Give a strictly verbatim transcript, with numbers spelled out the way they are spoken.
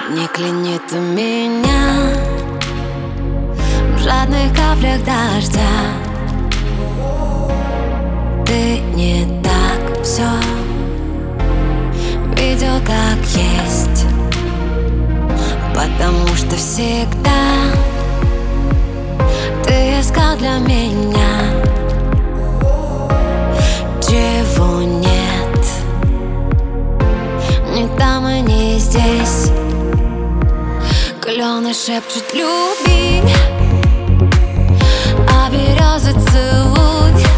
Не клянет у меня в жадных каплях дождя. Ты не так все видел, как есть, потому что всегда ты искал для меня, чего нет ни там и не здесь. Клены шепчут: люби, а березы целуй.